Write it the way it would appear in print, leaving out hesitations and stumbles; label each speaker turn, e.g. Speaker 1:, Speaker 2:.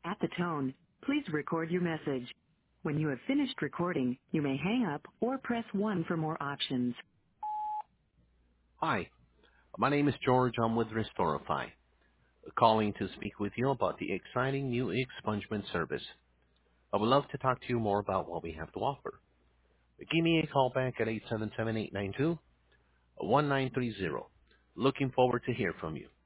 Speaker 1: At the tone, please record your message. When you have finished recording, you may hang up or press 1 for more options.
Speaker 2: Hi, my name is George. I'm with Restorify, calling to speak with you about the exciting new expungement service. I would love to talk to you more about what we have to offer. Give me a call back at 877-892-1930. Looking forward to hear from you.